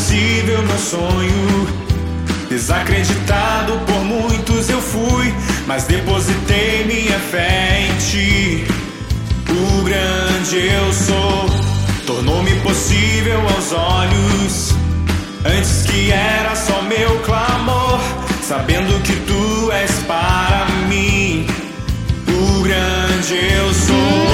impossível meu sonho. Desacreditado por muitos eu fui, mas depositei minha fé em ti. O grande eu sou tornou-me possível aos olhos, antes que era só meu clamor, sabendo que tu és para mim. O grande eu sou.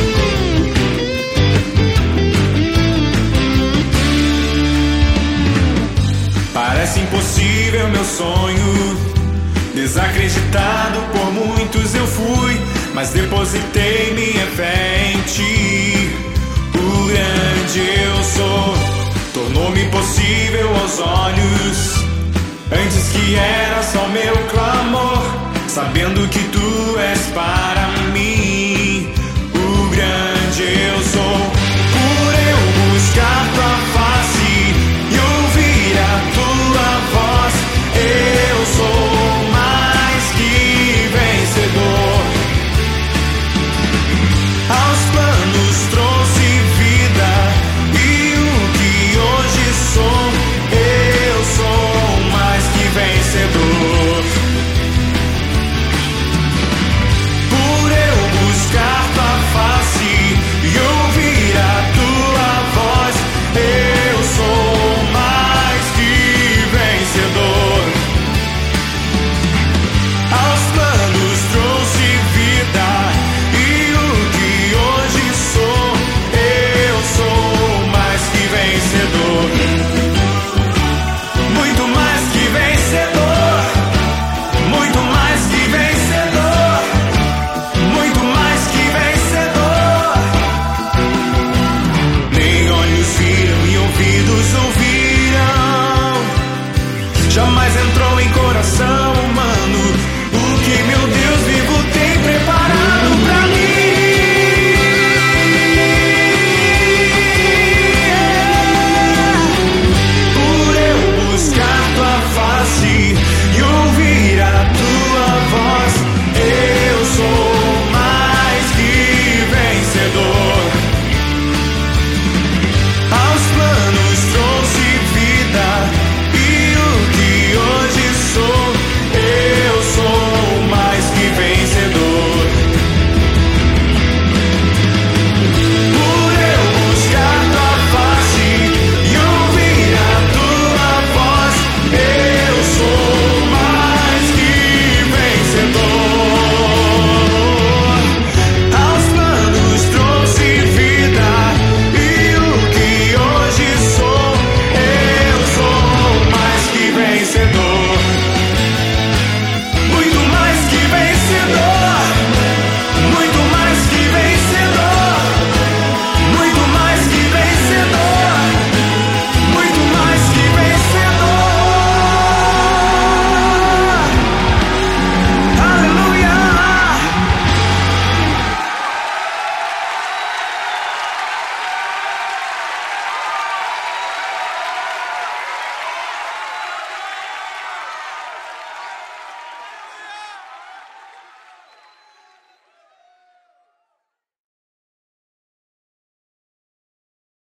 Parece impossível meu sonho, desacreditado por muitos eu fui, mas depositei minha fé em ti. O grande eu sou tornou-me possível aos olhos, antes que era só meu clamor, sabendo que tu és para mim.